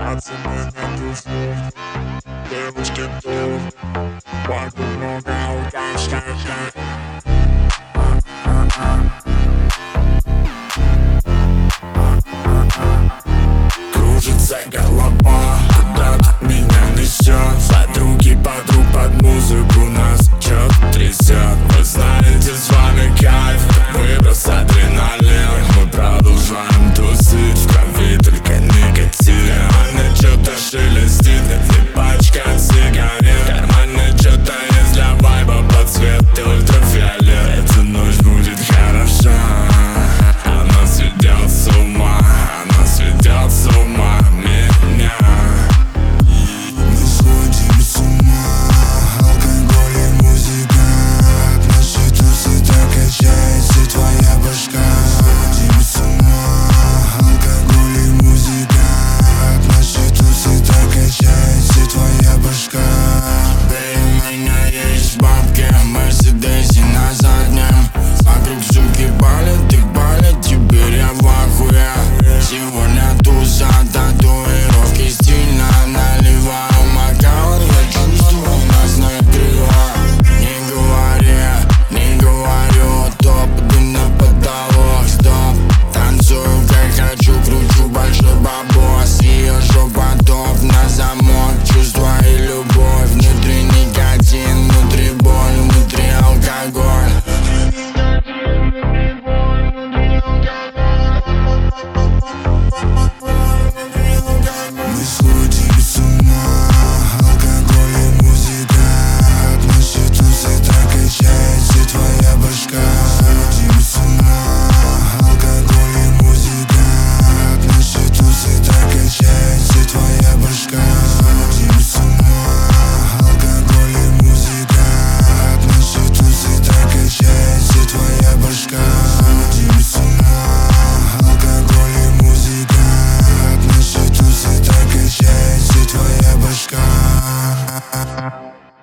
Пацаны на тусу, девушки тут, вокруг много алкашек. Кружится голова, куда-то меня несет. Подруги подруг под музыку нас чё-то трясет. Вы знаете, с вами